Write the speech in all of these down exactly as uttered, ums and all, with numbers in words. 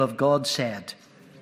Of God said,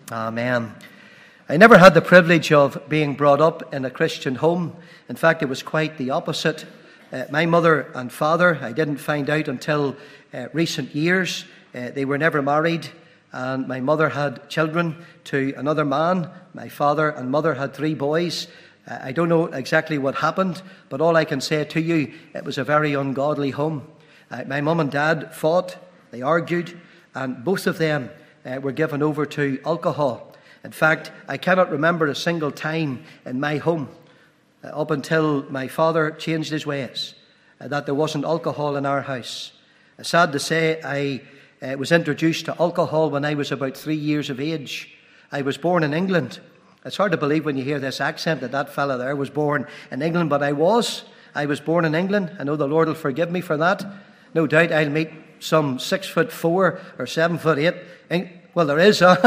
Amen. I never had the privilege of being brought up in a Christian home. In fact, it was quite the opposite. Uh, my mother and father, I didn't find out until uh, recent years. Uh, they were never married, and my mother had children to another man. My father and mother had three boys. Uh, I don't know exactly what happened, but all I can say to you, it was a very ungodly home. Uh, my mum and dad fought, they argued, and both of them Uh, were given over to alcohol. In fact, I cannot remember a single time in my home, uh, up until my father changed his ways, uh, that there wasn't alcohol in our house. Uh, sad to say, I uh, was introduced to alcohol when I was about three years of age. I was born in England. It's hard to believe when you hear this accent that that fella there was born in England, but I was. I was born in England. I know the Lord will forgive me for that. No doubt I'll meet some six foot four or seven foot eight. Well, there is a,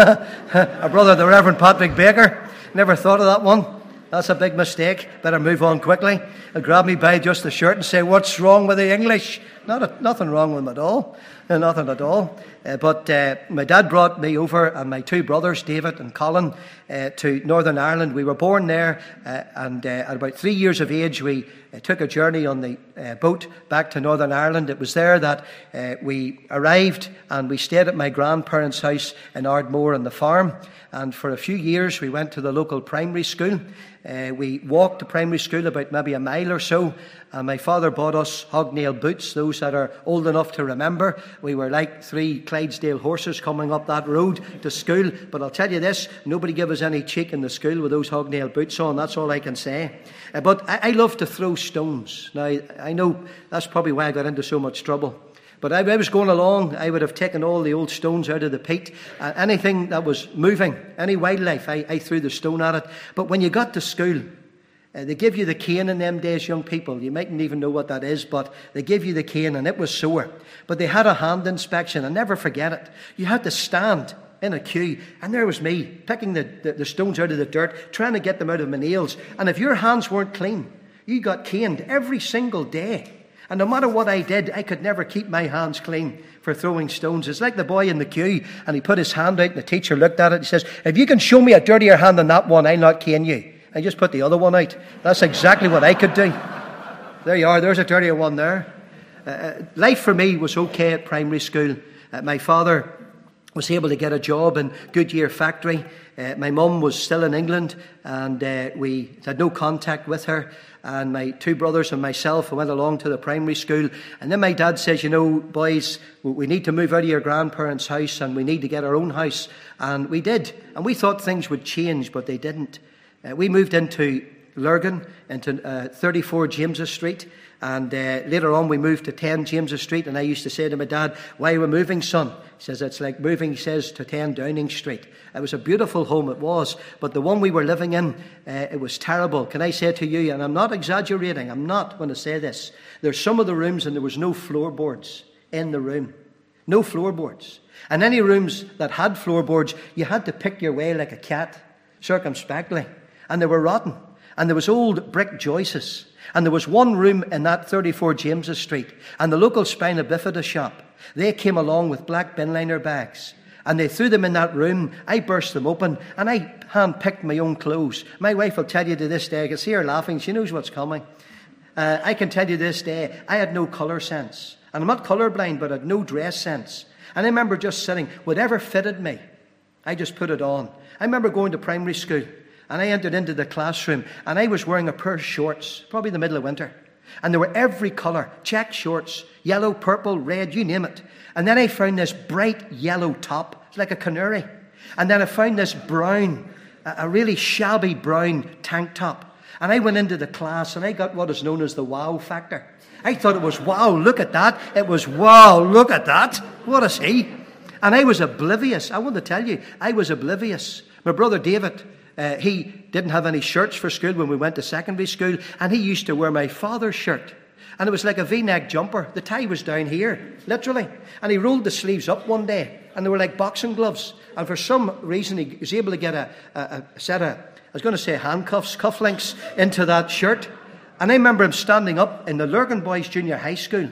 a brother, the Reverend Patrick Baker. Never thought of that one. That's a big mistake. Better move on quickly. He'll grab me by just the shirt and say, "What's wrong with the English?" Not a, nothing wrong with them at all. Uh, nothing at all. Uh, but uh, my dad brought me over and my two brothers, David and Colin, uh, to Northern Ireland. We were born there, uh, and uh, at about three years of age, we uh, took a journey on the uh, boat back to Northern Ireland. It was there that uh, we arrived, and we stayed at my grandparents' house in Ardmore on the farm. And for a few years, we went to the local primary school. Uh, we walked to primary school about maybe a mile or so, and my father bought us hobnail boots, those that are old enough to remember. We were like three Clydesdale horses coming up that road to school. But I'll tell you this, nobody gave us any cheek in the school with those hobnail boots on, that's all I can say. Uh, but I, I love to throw stones. Now, I know that's probably why I got into so much trouble. But I, I was going along, I would have taken all the old stones out of the peat. Uh, anything that was moving, any wildlife, I, I threw the stone at it. But when you got to school, uh, they give you the cane in them days, young people. You mightn't even know what that is, but they give you the cane, and it was sore. But they had a hand inspection, I'll never forget it. You had to stand in a queue, and there was me, picking the, the, the stones out of the dirt, trying to get them out of my nails. And if your hands weren't clean, you got caned every single day. And no matter what I did, I could never keep my hands clean for throwing stones. It's like the boy in the queue, and he put his hand out, and the teacher looked at it. He says, "If you can show me a dirtier hand than that one, I'll not cane you." I just put the other one out. That's exactly what I could do. There you are. There's a dirtier one there. Uh, life for me was okay at primary school. Uh, my father was able to get a job in Goodyear factory. Uh, my mum was still in England, and uh, we had no contact with her. And my two brothers and myself went along to the primary school. And then my dad says, "You know, boys, we need to move out of your grandparents' house, and we need to get our own house." And we did. And we thought things would change, but they didn't. Uh, we moved into Lurgan, into uh, thirty-four James's Street. And uh, later on, we moved to ten James's Street. And I used to say to my dad, "Why are we moving, son?" He says, "It's like moving," he says, "to ten Downing Street." It was a beautiful home, it was. But the one we were living in, uh, it was terrible. Can I say to you, and I'm not exaggerating, I'm not going to say this. There's some of the rooms and there was no floorboards in the room. No floorboards. And any rooms that had floorboards, you had to pick your way like a cat, circumspectly. And they were rotten. And there was old brick joists. And there was one room in that thirty-four James's Street. And the local spina bifida shop, they came along with black bin liner bags. And they threw them in that room. I burst them open, and I hand-picked my own clothes. My wife will tell you to this day, I can see her laughing, she knows what's coming. Uh, I can tell you this day, I had no colour sense. And I'm not colourblind, but I had no dress sense. And I remember just sitting, whatever fitted me, I just put it on. I remember going to primary school, and I entered into the classroom, and I was wearing a pair of shorts, probably the middle of winter. And they were every colour, check shorts, yellow, purple, red, you name it. And then I found this bright yellow top, it's like a canary. And then I found this brown, a really shabby brown tank top. And I went into the class and I got what is known as the wow factor. I thought it was, wow, look at that. It was, wow, look at that. What is he? And I was oblivious. I want to tell you, I was oblivious. My brother David, uh, he didn't have any shirts for school when we went to secondary school. And he used to wear my father's shirt. And it was like a V-neck jumper. The tie was down here, literally. And he rolled the sleeves up one day. And they were like boxing gloves. And for some reason, he was able to get a, a, a set of, I was going to say handcuffs, cufflinks into that shirt. And I remember him standing up in the Lurgan Boys Junior High School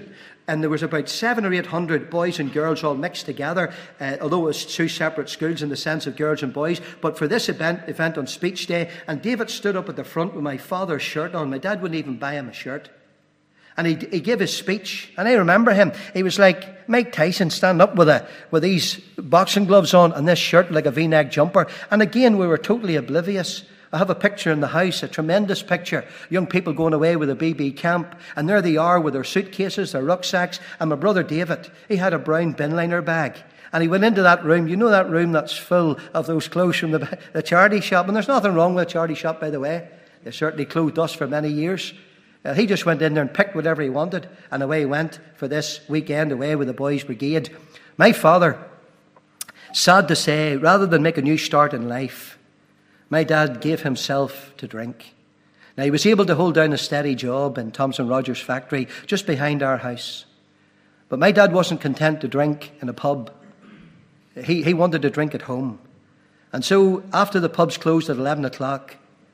and there was about seven or eight hundred boys and girls all mixed together, uh, although it was two separate schools in the sense of girls and boys. But for this event, event on speech day, and David stood up at the front with my father's shirt on. My dad wouldn't even buy him a shirt. And he, he gave his speech, and I remember him. He was like Mike Tyson, standing up with a with these boxing gloves on and this shirt like a V-neck jumper. And again, we were totally oblivious. I have a picture in the house, a tremendous picture. Young people going away with a B B camp, and there they are with their suitcases, their rucksacks. And my brother David, he had a brown bin liner bag. And he went into that room. You know that room that's full of those clothes from the, the charity shop. And there's nothing wrong with a charity shop, by the way. They certainly clothed us for many years. Uh, he just went in there and picked whatever he wanted, and away he went for this weekend away with the boys' brigade. My father, sad to say, rather than make a new start in life, my dad gave himself to drink. Now, he was able to hold down a steady job in Thomson Rogers factory just behind our house. But my dad wasn't content to drink in a pub. He, he wanted to drink at home. And so after the pubs closed at eleven o'clock,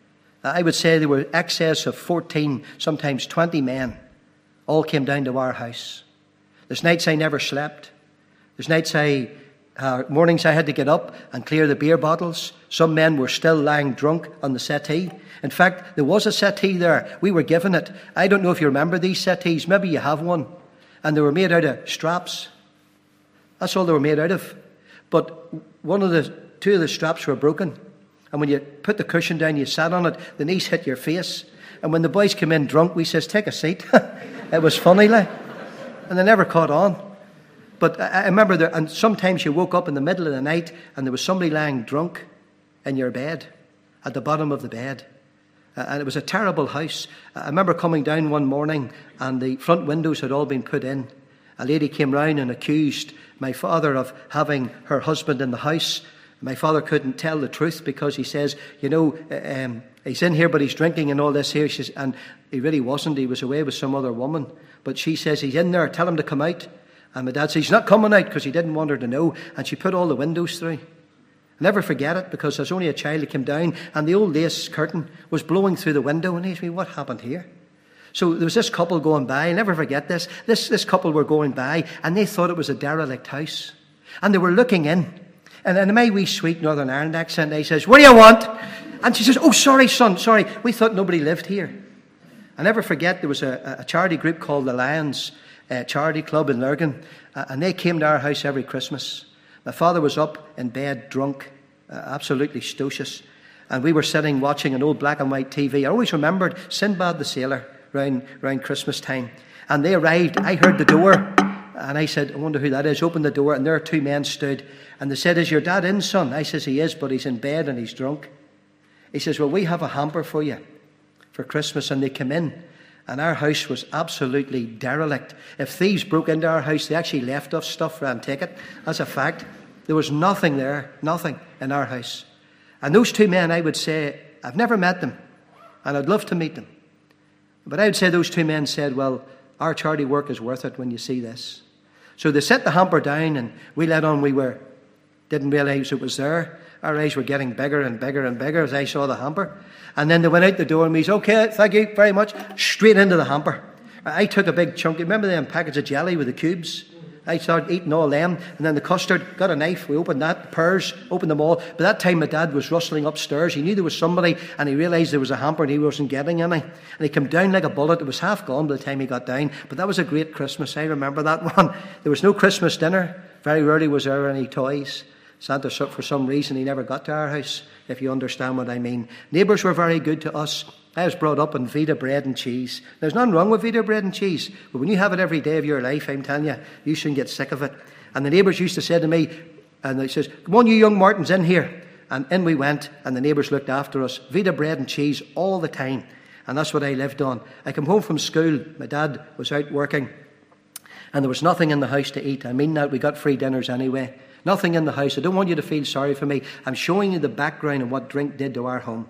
I would say there were excess of fourteen, sometimes twenty men, all came down to our house. There's nights I never slept. There's nights I, uh, mornings I had to get up and clear the beer bottles. Some men were still lying drunk on the settee. In fact, there was a settee there. We were given it. I don't know if you remember these settees. Maybe you have one. And they were made out of straps. That's all they were made out of. But one of the, two of the straps were broken. And when you put the cushion down, you sat on it, the knees hit your face. And when the boys came in drunk, we says, take a seat. It was funny, like. And they never caught on. But I, I remember, there, and sometimes you woke up in the middle of the night and there was somebody lying drunk in your bed, at the bottom of the bed. Uh, and it was a terrible house. I remember coming down one morning and the front windows had all been put in. A lady came round and accused my father of having her husband in the house. My father couldn't tell the truth because he says, you know, um, he's in here but he's drinking and all this here. She says, and he really wasn't. He was away with some other woman. But she says, he's in there, tell him to come out. And my dad says, he's not coming out because he didn't want her to know. And she put all the windows through. I'll never forget it because there's only a child who came down and the old lace curtain was blowing through the window. And he asked me, what happened here? So there was this couple going by. I'll never forget this. This, this couple were going by and they thought it was a derelict house. And they were looking in. And in my wee sweet Northern Ireland accent, I says, what do you want? And she says, oh, sorry, son, sorry. We thought nobody lived here. I'll never forget there was a, a charity group called the Lions uh, Charity Club in Lurgan. Uh, and they came to our house every Christmas. My father was up in bed, drunk, uh, absolutely stocious. And we were sitting watching an old black and white T V. I always remembered Sinbad the Sailor around, around Christmas time. And they arrived. I heard the door. And I said, I wonder who that is. Opened the door and there two men stood. And they said, is your dad in, son? I says, he is, but he's in bed and he's drunk. He says, well, we have a hamper for you for Christmas. And they came in. And our house was absolutely derelict. If thieves broke into our house, they actually left us stuff and take it. That's a fact. There was nothing there, nothing in our house. And those two men, I would say, I've never met them. And I'd love to meet them. But I would say those two men said, well, our charity work is worth it when you see this. So they set the hamper down and we let on we were, didn't realise it was there. Our eyes were getting bigger and bigger and bigger as I saw the hamper. And then they went out the door and we said, okay, thank you very much. Straight into the hamper. I took a big chunk. Remember them packets of jelly with the cubes? I started eating all them. And then the custard, got a knife. We opened that, the pears, opened them all. By that time, my dad was rustling upstairs. He knew there was somebody and he realised there was a hamper and he wasn't getting any. And he came down like a bullet. It was half gone by the time he got down. But that was a great Christmas. I remember that one. There was no Christmas dinner. Very rarely was there any toys. Santa, for some reason, he never got to our house, if you understand what I mean. Neighbours were very good to us. I was brought up on Vita bread and cheese. There's nothing wrong with Vita bread and cheese, but when you have it every day of your life, I'm telling you, you shouldn't get sick of it. And the neighbours used to say to me, and they says, come on, you young Martins, in here. And in we went, and the neighbours looked after us. Vita bread and cheese all the time. And that's what I lived on. I came home from school. My dad was out working. And there was nothing in the house to eat. I mean that, we got free dinners anyway. Nothing in the house. I don't want you to feel sorry for me. I'm showing you the background of what drink did to our home.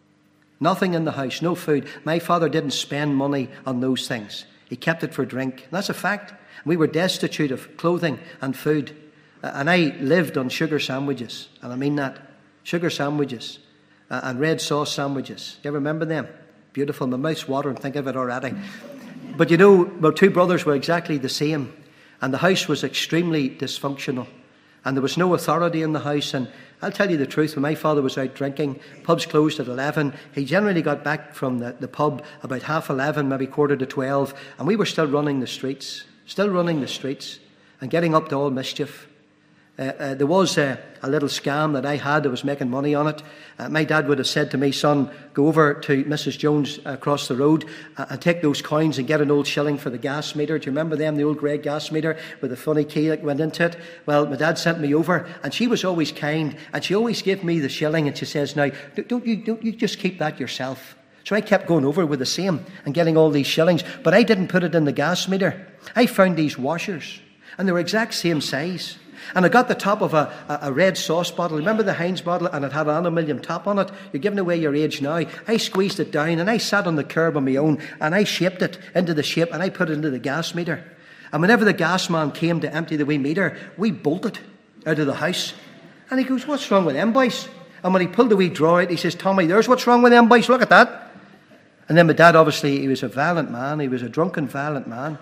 Nothing in the house, no food. My father didn't spend money on those things. He kept it for drink. That's a fact. We were destitute of clothing and food. And I lived on sugar sandwiches. And I mean that. Sugar sandwiches. And red sauce sandwiches. You ever remember them? Beautiful. My mouth's watering. Think of it already. But you know, my two brothers were exactly the same. And the house was extremely dysfunctional. And there was no authority in the house. And I'll tell you the truth, when my father was out drinking, pubs closed at eleven. He generally got back from the, the pub about half eleven, maybe quarter to twelve. And we were still running the streets, still running the streets and getting up to all mischief. Uh, uh, there was uh, a little scam that I had that was making money on it. Uh, my dad would have said to me, son, go over to Missus Jones across the road uh, and take those coins and get an old shilling for the gas meter. Do you remember them, the old grey gas meter with the funny key that went into it? Well, my dad sent me over, and she was always kind, and she always gave me the shilling, and she says, now, don't you, don't you just keep that yourself? So I kept going over with the same and getting all these shillings, but I didn't put it in the gas meter. I found these washers, and they were exact same size. And I got the top of a, a, a red sauce bottle. Remember the Heinz bottle? And it had an aluminium top on it. You're giving away your age now. I squeezed it down and I sat on the curb on my own and I shaped it into the shape and I put it into the gas meter. And whenever the gas man came to empty the wee meter, we bolted out of the house. And he goes, what's wrong with them boys? And when he pulled the wee drawer out, he says, Tommy, there's what's wrong with them boys. Look at that. And then my dad, obviously, he was a violent man. He was a drunken, violent man.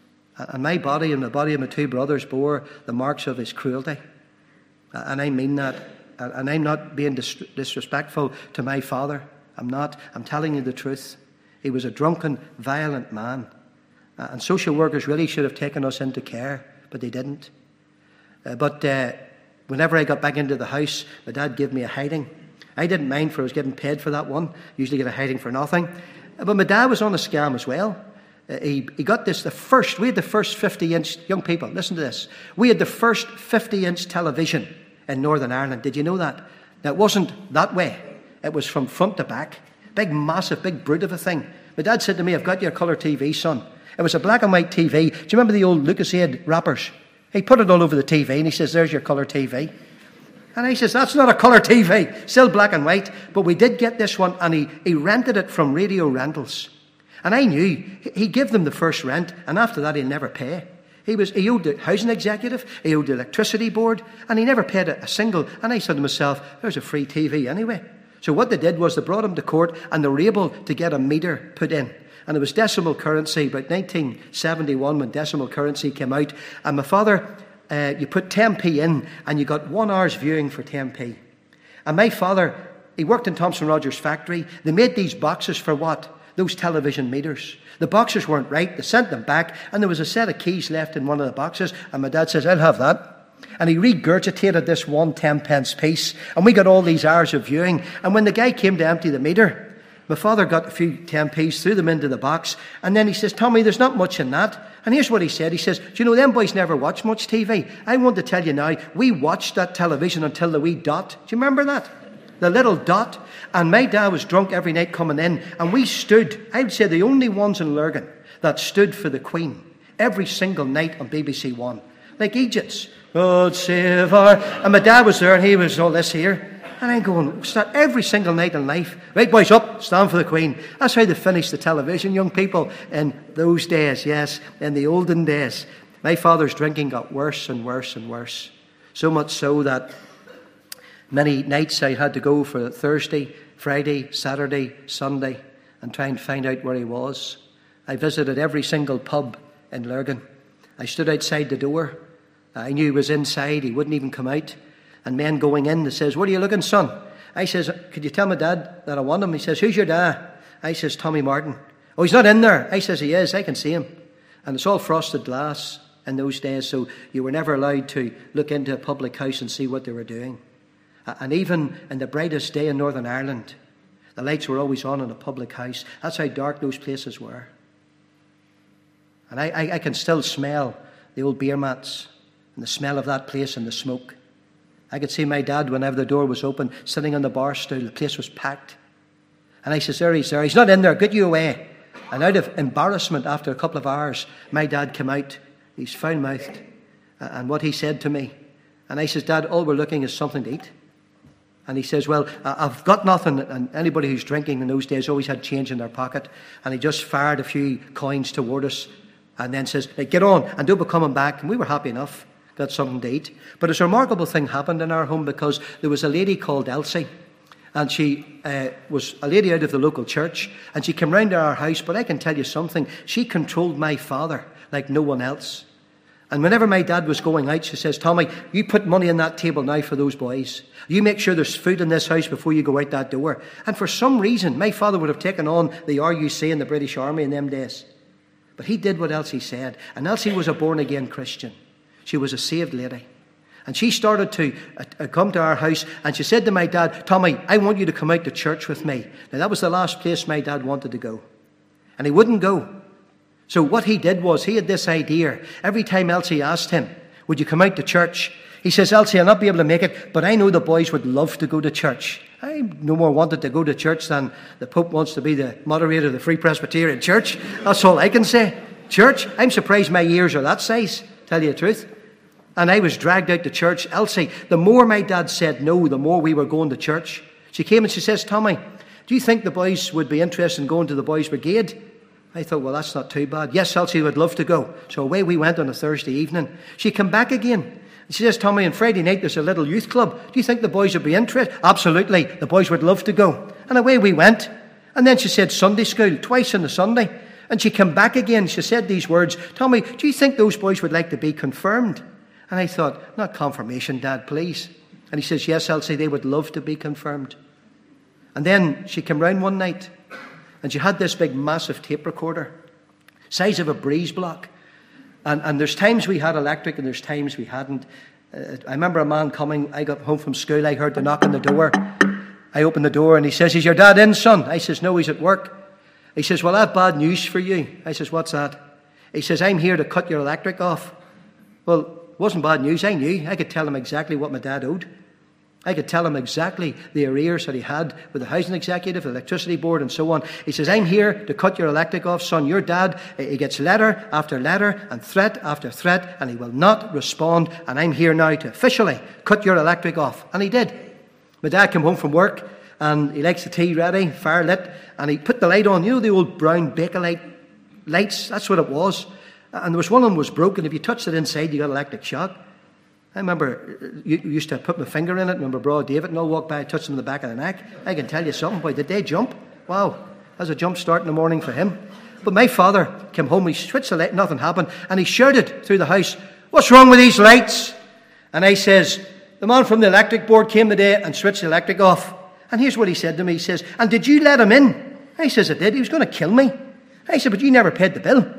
And my body and the body of my two brothers bore the marks of his cruelty. And I mean that. And I'm not being dis- disrespectful to my father. I'm not. I'm telling you the truth. He was a drunken, violent man. And social workers really should have taken us into care, but they didn't. Uh, but uh, whenever I got back into the house, my dad gave me a hiding. I didn't mind, for I was getting paid for that one. Usually get a hiding for nothing. But my dad was on a scam as well. Uh, he, he got this, the first, we had the first fifty-inch, young people, listen to this. We had the first fifty-inch television in Northern Ireland. Did you know that? Now, it wasn't that way. It was from front to back. Big, massive, big brute of a thing. My dad said to me, I've got your colour T V, son. It was a black and white T V. Do you remember the old Lucasade wrappers? He put it all over the T V and he says, there's your colour T V. And he says, that's not a colour T V. Still black and white. But we did get this one and he, he rented it from Radio Rentals. And I knew he'd give them the first rent, and after that he'd never pay. He was he owed the housing executive, he owed the electricity board, and he never paid a, a single. And I said to myself, there's a free T V anyway. So what they did was they brought him to court, and they were able to get a meter put in. And it was decimal currency, about nineteen seventy-one when decimal currency came out. And my father, uh, you put ten p in, and you got one hour's viewing for ten p. And my father, he worked in Thomson Rogers factory. They made these boxes for what? Those television meters. The boxes weren't right. They sent them back, and there was a set of keys left in one of the boxes. And my dad says, I'll have that. And he regurgitated this one ten pence piece, and we got all these hours of viewing. And when the guy came to empty the meter, my father got a few ten p's, threw them into the box, and then he says, Tommy, there's not much in that. And here's what he said. He says, do you know, them boys never watch much T V. I want to tell you now, we watched that television until the wee dot. Do you remember that? The little dot. And my dad was drunk every night coming in, and we stood, I would say the only ones in Lurgan that stood for the Queen every single night on B B C One. Like Egypts. God save our... And my dad was there, and he was all this here. And I'm going, start every single night in life. Right, boys, up, stand for the Queen. That's how they finished the television, young people, in those days, yes, in the olden days. My father's drinking got worse and worse and worse. So much so that many nights I had to go for Thursday, Friday, Saturday, Sunday, and try and find out where he was. I visited every single pub in Lurgan. I stood outside the door. I knew he was inside. He wouldn't even come out. And men going in, they says, where are you looking, son? I says, could you tell my dad that I want him? He says, who's your dad? I says, Tommy Martin. Oh, he's not in there. I says, he is. I can see him. And it's all frosted glass in those days, so you were never allowed to look into a public house and see what they were doing. And even in the brightest day in Northern Ireland, the lights were always on in a public house. That's how dark those places were. And I, I, I can still smell the old beer mats and the smell of that place and the smoke. I could see my dad, whenever the door was open, sitting on the bar stool. The place was packed. And I says, there he's there. He's not in there. Get you away. And out of embarrassment, after a couple of hours, my dad came out. He's foul-mouthed. And what he said to me. And I says, Dad, all we're looking is something to eat. And he says, well, I've got nothing. And anybody who's drinking in those days always had change in their pocket. And he just fired a few coins toward us. And then says, hey, get on and don't be coming back. And we were happy enough. Got something to eat. But a remarkable thing happened in our home because there was a lady called Elsie. And she uh, was a lady out of the local church, and she came round to our house. But I can tell you something, she controlled my father like no one else. And whenever my dad was going out, she says, Tommy, you put money on that table now for those boys. You make sure there's food in this house before you go out that door. And for some reason, my father would have taken on the R U C in the British Army in them days. But he did what Elsie said. And Elsie was a born-again Christian. She was a saved lady. And she started to uh, come to our house, and she said to my dad, Tommy, I want you to come out to church with me. Now, that was the last place my dad wanted to go. And he wouldn't go. So what he did was, he had this idea. Every time Elsie asked him, would you come out to church? He says, Elsie, I'll not be able to make it, but I know the boys would love to go to church. I no more wanted to go to church than the Pope wants to be the moderator of the Free Presbyterian Church. That's all I can say. Church, I'm surprised my ears are that size, tell you the truth. And I was dragged out to church. Elsie, the more my dad said no, the more we were going to church. She came and she says, Tommy, do you think the boys would be interested in going to the boys' brigade? I thought, well, that's not too bad. Yes, Elsie would love to go. So away we went on a Thursday evening. She came back again. And she says, Tommy, on Friday night there's a little youth club. Do you think the boys would be interested? Absolutely. The boys would love to go. And away we went. And then she said Sunday school, twice on the Sunday. And she came back again. She said these words, Tommy, do you think those boys would like to be confirmed? And I thought, not confirmation, Dad, please. And he says, yes, Elsie, they would love to be confirmed. And then she came round one night, and she had this big, massive tape recorder, size of a breeze block. And, and there's times we had electric, and there's times we hadn't. Uh, I remember a man coming, I got home from school, I heard the knock on the door. I opened the door, and he says, is your dad in, son? I says, no, he's at work. He says, well, I have bad news for you. I says, what's that? He says, I'm here to cut your electric off. Well, it wasn't bad news. I knew. I could tell him exactly what my dad owed. I could tell him exactly the arrears that he had with the housing executive, the electricity board, and so on. He says, I'm here to cut your electric off, son. Your dad, he gets letter after letter and threat after threat, and he will not respond, and I'm here now to officially cut your electric off. And he did. My dad came home from work, and he likes the tea ready, fire lit, and he put the light on. You know the old brown Bakelite lights? That's what it was. And there was one of them was broken. If you touched it inside, you got electric shock. I remember you used to put my finger in it. Remember Bro David and all walk by, touch him in the back of the neck. I can tell you something, boy, did they jump? Wow, that was a jump start in the morning for him. But my father came home, he switched the light, nothing happened, and he shouted through the house, what's wrong with these lights? And I says, the man from the electric board came today and switched the electric off. And here's what he said to me. He says, and did you let him in? I says, I did. He was going to kill me. I said, but you never paid the bill.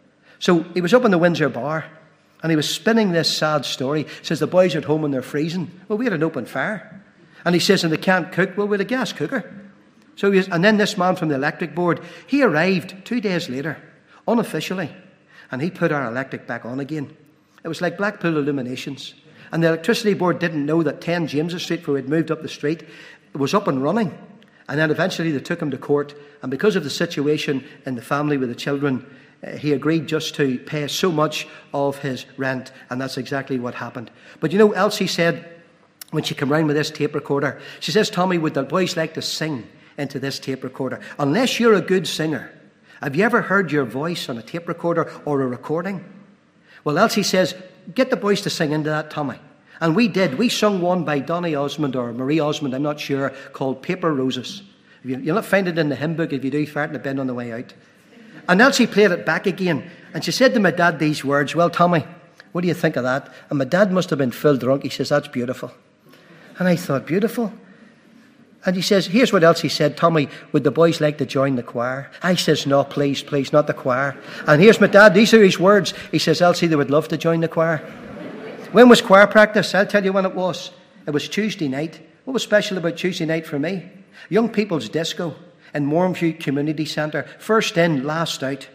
So he was up in the Windsor bar, and he was spinning this sad story. He says, the boys are at home and they're freezing. Well, we had an open fire. And he says, and they can't cook. Well, we had a gas cooker. So he was, and then this man from the electric board, he arrived two days later, unofficially, and he put our electric back on again. It was like Blackpool Illuminations. And the electricity board didn't know that ten James Street, where we'd moved up the street, was up and running. And then eventually they took him to court. And because of the situation in the family with the children, uh, he agreed just to pay so much of his rent. And that's exactly what happened. But you know, Elsie said, when she came round with this tape recorder, she says, Tommy, would the boys like to sing into this tape recorder? Unless you're a good singer, have you ever heard your voice on a tape recorder or a recording? Well, Elsie says, get the boys to sing into that, Tommy. And we did. We sung one by Donny Osmond or Marie Osmond, I'm not sure, called Paper Roses. You'll not find it in the hymn book. If you do, fart in the bin on the way out. And Elsie played it back again. And she said to my dad these words, well, Tommy, what do you think of that? And my dad must have been full drunk. He says, that's beautiful. And I thought, beautiful? And he says, here's what Elsie said, Tommy, would the boys like to join the choir? I says, no, please, please, not the choir. And here's my dad, these are his words. He says, Elsie, they would love to join the choir. When was choir practice? I'll tell you when it was. It was Tuesday night. What was special about Tuesday night for me? Young People's Disco in Mornview Community Centre. First in, last out.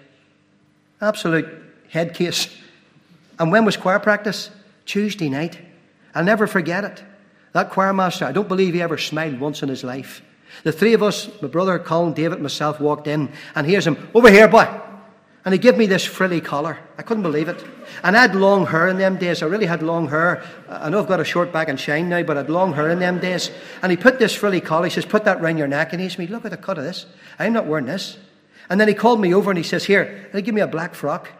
Absolute head case. And when was choir practice? Tuesday night. I'll never forget it. That choir master, I don't believe he ever smiled once in his life. The three of us, my brother, Colin, David, myself, walked in, and here's him, over here, boy. And he gave me this frilly collar. I couldn't believe it. And I had long hair in them days. I really had long hair. I know I've got a short back and shine now, but I had long hair in them days. And he put this frilly collar. He says, put that round your neck. And he says, look at the cut of this. I'm not wearing this. And then he called me over and he says, here, and he gave me a black frock.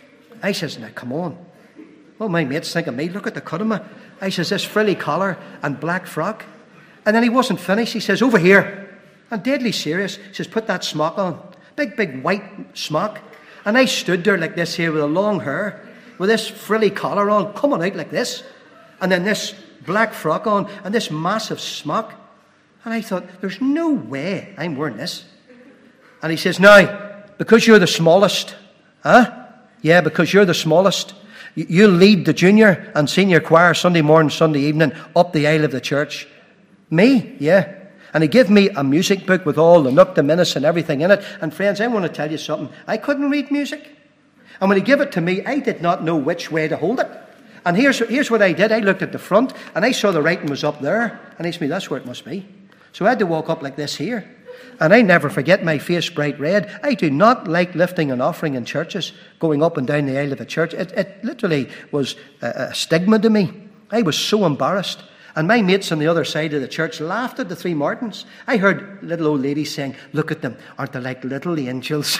I says, now, come on. Well, my mates think of me. Look at the cut of me. I says, this frilly collar and black frock. And then he wasn't finished. He says, over here. And deadly serious. He says, put that smock on. Big, big white smock. And I stood there like this here with a long hair, with this frilly collar on, coming out like this. And then this black frock on, and this massive smock. And I thought, there's no way I'm wearing this. And he says, now, because you're the smallest, huh? Yeah, because you're the smallest. You lead the junior and senior choir Sunday morning, Sunday evening, up the aisle of the church. Me? Yeah. And he gave me a music book with all the Nook the Minutes and everything in it. And friends, I want to tell you something. I couldn't read music. And when he gave it to me, I did not know which way to hold it. And here's, here's what I did. I looked at the front, and I saw the writing was up there. And he said, that's where it must be. So I had to walk up like this here. And I never forget my face bright red. I do not like lifting an offering in churches, going up and down the aisle of a church. It, it literally was a, a stigma to me. I was so embarrassed. And my mates on the other side of the church laughed at the three Martins. I heard little old ladies saying, look at them, aren't they like little angels?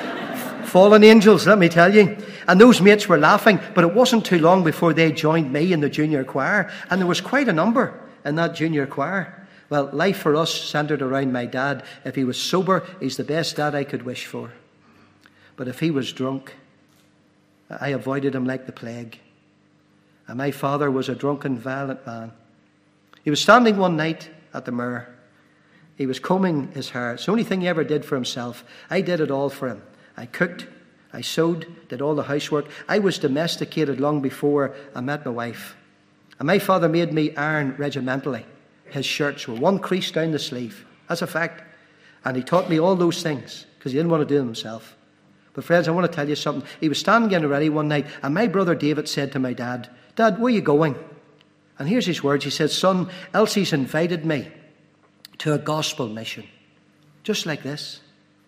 Fallen angels, let me tell you. And those mates were laughing, but it wasn't too long before they joined me in the junior choir. And there was quite a number in that junior choir. Well, life for us centred around my dad. If he was sober, he's the best dad I could wish for. But if he was drunk, I avoided him like the plague. And my father was a drunken, violent man. He was standing one night at the mirror. He was combing his hair. It's the only thing he ever did for himself. I did it all for him. I cooked, I sewed, did all the housework. I was domesticated long before I met my wife. And my father made me iron regimentally his shirts with one crease down the sleeve. That's a fact. And he taught me all those things because he didn't want to do them himself. But friends, I want to tell you something. He was standing getting ready one night, and my brother David said to my dad, Dad, where are you going? And here's his words. He said, son, Elsie's invited me to a gospel mission. Just like this.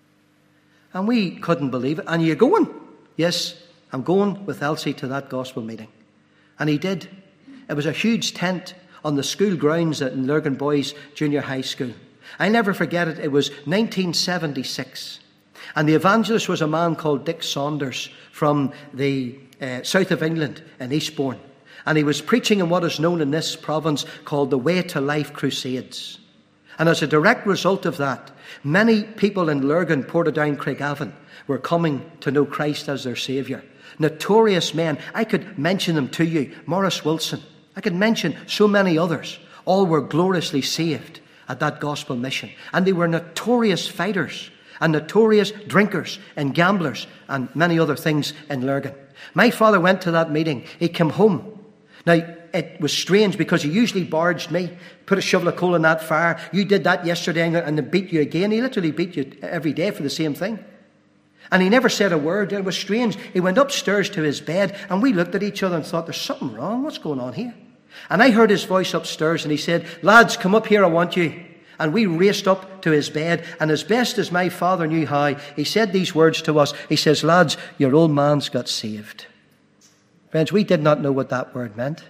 And we couldn't believe it. And you're going? Yes, I'm going with Elsie to that gospel meeting. And he did. It was a huge tent on the school grounds at Lurgan Boys Junior High School. I'll never forget it. It was nineteen seventy-six. And the evangelist was a man called Dick Saunders from the uh, south of England in Eastbourne. And he was preaching in what is known in this province called the Way to Life Crusades. And as a direct result of that, many people in Lurgan, Portadown, Craigavon were coming to know Christ as their Saviour. Notorious men. I could mention them to you. Morris Wilson. I could mention so many others. All were gloriously saved at that gospel mission. And they were notorious fighters and notorious drinkers and gamblers and many other things in Lurgan. My father went to that meeting. He came home. Now, it was strange because he usually barged me, put a shovel of coal in that fire. You did that yesterday and then beat you again. He literally beat you every day for the same thing. And he never said a word. It was strange. He went upstairs to his bed and we looked at each other and thought, there's something wrong. What's going on here? And I heard his voice upstairs and he said, lads, come up here, I want you. And we raced up to his bed. And as best as my father knew how, he said these words to us. He says, lads, your old man's got saved. Friends, we did not know what that word meant.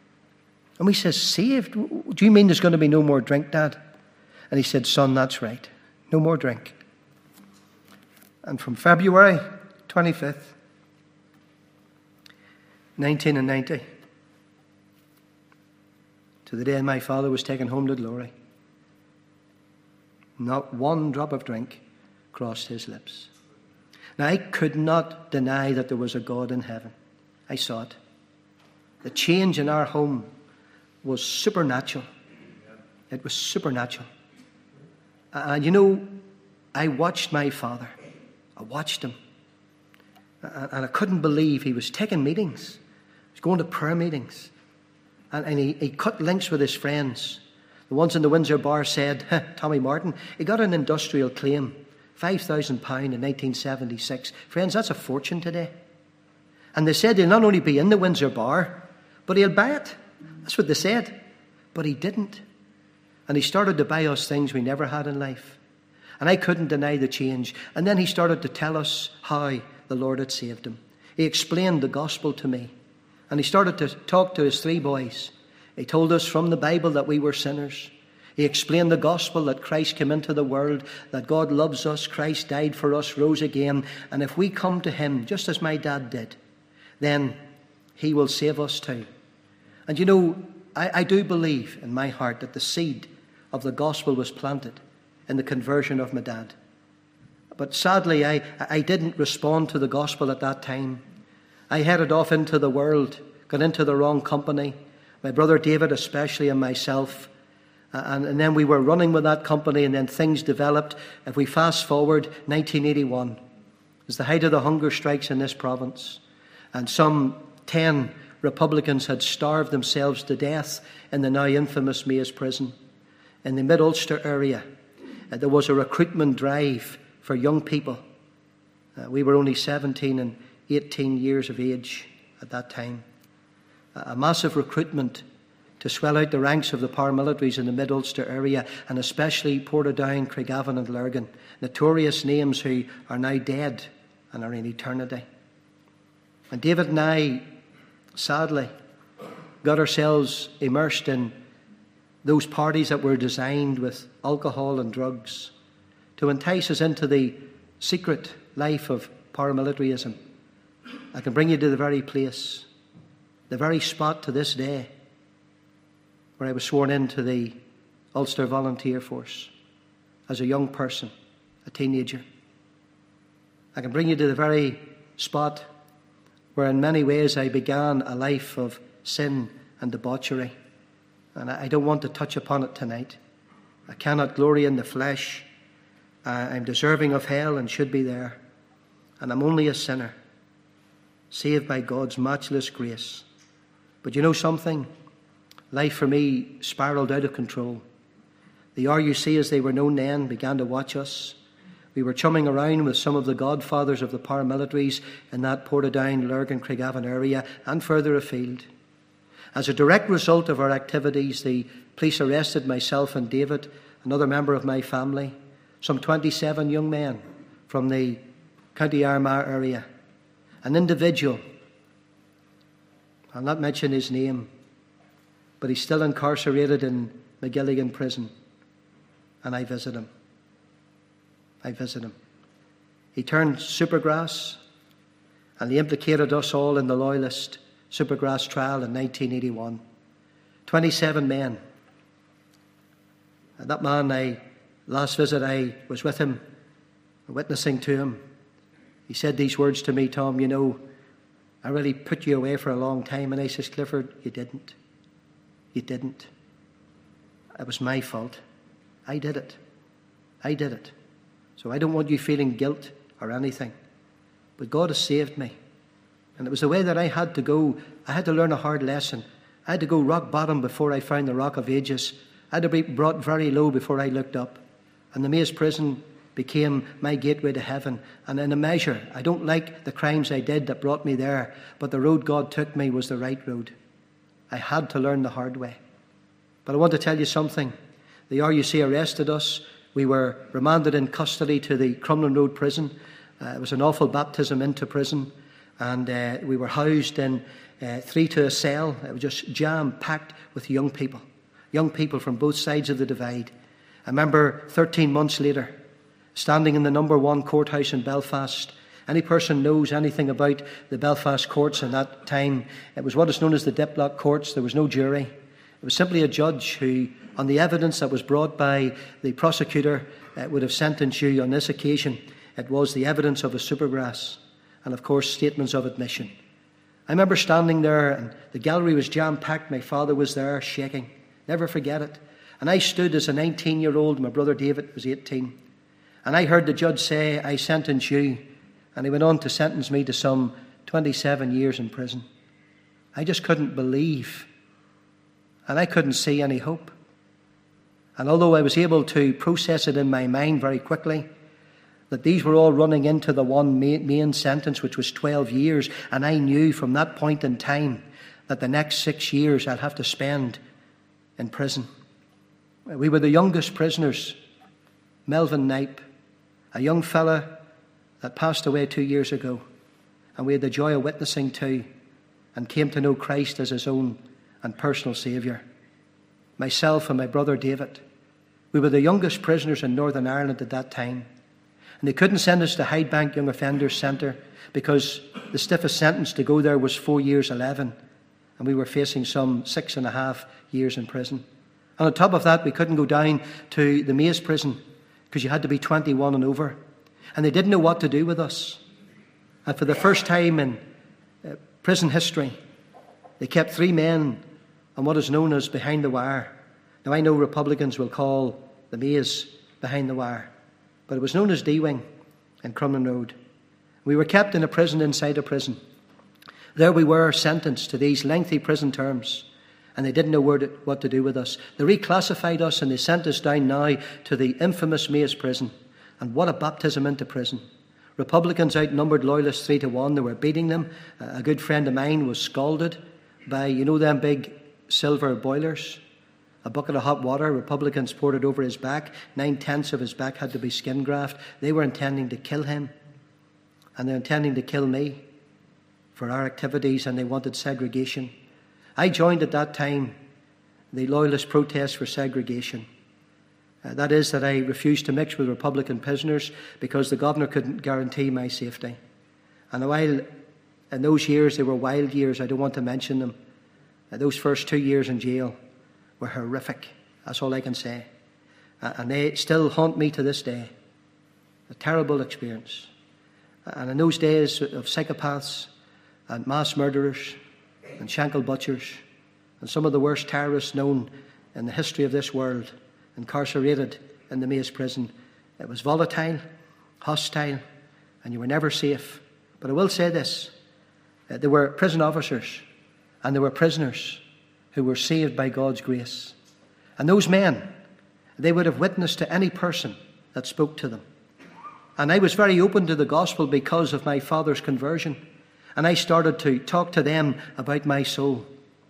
And we said, saved? Do you mean there's going to be no more drink, Dad? And he said, son, that's right. No more drink. And from February twenty-fifth, nineteen ninety, to the day my father was taken home to glory, not one drop of drink crossed his lips. Now, I could not deny that there was a God in heaven. I saw it. The change in our home was supernatural. It was supernatural. And you know, I watched my father. I watched him. And I couldn't believe he was taking meetings. He was going to prayer meetings. And, and he, he cut links with his friends. The ones in the Windsor Bar said, Tommy Martin, he got an industrial claim, five thousand pounds in nineteen seventy-six. Friends, that's a fortune today. And they said he'll not only be in the Windsor Bar, but he'll buy it. That's what they said. But he didn't. And he started to buy us things we never had in life. And I couldn't deny the change. And then he started to tell us how the Lord had saved him. He explained the gospel to me. And he started to talk to his three boys. He told us from the Bible that we were sinners. He explained the gospel that Christ came into the world, that God loves us, Christ died for us, rose again. And if we come to him, just as my dad did, then he will save us too. And you know, I, I do believe in my heart that the seed of the gospel was planted in the conversion of my dad. But sadly, I, I didn't respond to the gospel at that time. I headed off into the world, got into the wrong company, my brother David especially and myself. And, and then we were running with that company, and then things developed. If we fast forward, nineteen eighty-one, it was the height of the hunger strikes in this province. And some ten Republicans had starved themselves to death in the now infamous Maze prison. In the Mid-Ulster area, uh, there was a recruitment drive for young people. Uh, we were only seventeen and eighteen years of age at that time. A massive recruitment to swell out the ranks of the paramilitaries in the Mid-Ulster area, and especially Portadown, Craigavon and Lurgan, notorious names who are now dead and are in eternity. And David and I, sadly, got ourselves immersed in those parties that were designed with alcohol and drugs to entice us into the secret life of paramilitarism. I can bring you to the very place, the very spot to this day where I was sworn into the Ulster Volunteer Force as a young person, a teenager. I can bring you to the very spot where in many ways I began a life of sin and debauchery. And I don't want to touch upon it tonight. I cannot glory in the flesh. I'm deserving of hell and should be there. And I'm only a sinner, saved by God's matchless grace. But you know something? Life for me spiraled out of control. The R U C, as they were known then, began to watch us. We were chumming around with some of the godfathers of the paramilitaries in that Portadown, Lurgan, Craigavon area and further afield. As a direct result of our activities, the police arrested myself and David, another member of my family, some twenty-seven young men from the County Armagh area. An individual, I'll not mention his name, but he's still incarcerated in McGilligan prison, and I visit him. I visit him. He turned Supergrass, and he implicated us all in the Loyalist Supergrass trial in nineteen eighty-one. twenty-seven men. And that man, I last visit I was with him, witnessing to him. He said these words to me, Tom, you know, I really put you away for a long time. And I says, Clifford, you didn't. You didn't. It was my fault. I did it. I did it. So I don't want you feeling guilt or anything. But God has saved me. And it was the way that I had to go. I had to learn a hard lesson. I had to go rock bottom before I found the rock of ages. I had to be brought very low before I looked up. And the Maze prison became my gateway to heaven. And in a measure, I don't like the crimes I did that brought me there, but the road God took me was the right road. I had to learn the hard way. But I want to tell you something. The R U C arrested us. We were remanded in custody to the Crumlin Road prison. Uh, it was an awful baptism into prison. And uh, we were housed in uh, three to a cell. It was just jam-packed with young people. Young people from both sides of the divide. I remember thirteen months later, standing in the number one courthouse in Belfast. Any person knows anything about the Belfast courts in that time, it was what is known as the Diplock courts. There was no jury. It was simply a judge who, on the evidence that was brought by the prosecutor, uh, would have sentenced you on this occasion. It was the evidence of a Supergrass and, of course, statements of admission. I remember standing there and the gallery was jam-packed. My father was there shaking. Never forget it. And I stood as a nineteen-year-old. My brother David was eighteen. And I heard the judge say, I sentence you. And he went on to sentence me to some twenty-seven years in prison. I just couldn't believe. And I couldn't see any hope. And although I was able to process it in my mind very quickly, that these were all running into the one main, main sentence, which was twelve years. And I knew from that point in time that the next six years I'd have to spend in prison. We were the youngest prisoners. Melvin Knipe, a young fella that passed away two years ago, and we had the joy of witnessing to and came to know Christ as his own and personal Saviour. Myself and my brother David, we were the youngest prisoners in Northern Ireland at that time. And they couldn't send us to Hydebank Young Offenders Centre because the stiffest sentence to go there was four years, eleven. And we were facing some six and a half years in prison. And on top of that, we couldn't go down to the Maze prison because you had to be twenty-one and over. And they didn't know what to do with us. And for the first time in uh, prison history, they kept three men on what is known as behind the wire. Now, I know Republicans will call the Maze behind the wire, but it was known as D-Wing in Crumlin Road. We were kept in a prison inside a prison. There we were, sentenced to these lengthy prison terms, and they didn't know where to, what to do with us. They reclassified us and they sent us down now to the infamous Maze prison. And what a baptism into prison. Republicans outnumbered Loyalists three to one. They were beating them. A good friend of mine was scalded by, you know, them big silver boilers. A bucket of hot water. Republicans poured it over his back. Nine-tenths of his back had to be skin graft. They were intending to kill him. And they're intending to kill me for our activities, and they wanted segregation. I joined at that time the Loyalist protest for segregation. Uh, that is that I refused to mix with Republican prisoners because the governor couldn't guarantee my safety. And while in those years, they were wild years, I don't want to mention them, uh, those first two years in jail were horrific. That's all I can say. Uh, and they still haunt me to this day. A terrible experience. And in those days of psychopaths and mass murderers and shankle butchers and some of the worst terrorists known in the history of this world, incarcerated in the Maze prison, it was volatile, hostile, and you were never safe. But I will say this, uh, there were prison officers and there were prisoners who were saved by God's grace. And those men, they would have witnessed to any person that spoke to them. And I was very open to the gospel because of my father's conversion. And I started to talk to them about my soul.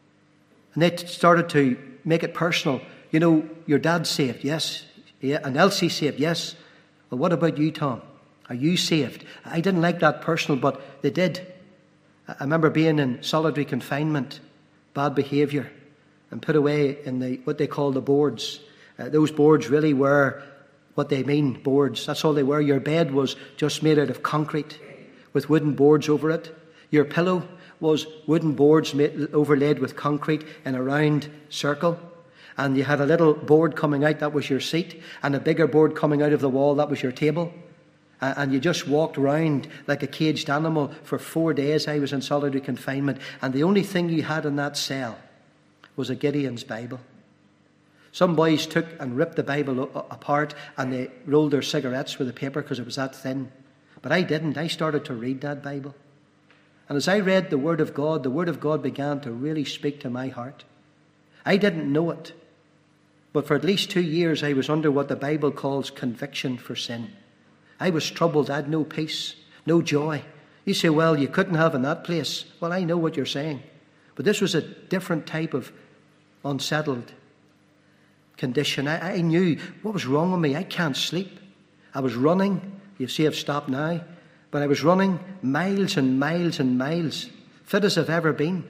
And they started to make it personal. You know, your dad's saved, yes. Yeah. And Elsie's saved, yes. Well, what about you, Tom? Are you saved? I didn't like that personal, but they did. I remember being in solitary confinement, bad behaviour, and put away in the what they call the boards. Uh, those boards really were what they mean, boards. That's all they were. Your bed was just made out of concrete with wooden boards over it. Your pillow was wooden boards made, overlaid with concrete in a round circle. And you had a little board coming out, that was your seat, and a bigger board coming out of the wall, that was your table. Uh, and you just walked around like a caged animal for four days. I was in solitary confinement. And the only thing you had in that cell was a Gideon's Bible. Some boys took and ripped the Bible apart and they rolled their cigarettes with the paper because it was that thin. But I didn't. I started to read that Bible. And as I read the Word of God, the Word of God began to really speak to my heart. I didn't know it. But for at least two years, I was under what the Bible calls conviction for sin. I was troubled. I had no peace, no joy. You say, well, you couldn't have in that place. Well, I know what you're saying. But this was a different type of unsettled condition. I, I knew what was wrong with me. I can't sleep. I was running. You see, I've stopped now. But I was running miles and miles and miles, fit as I've ever been.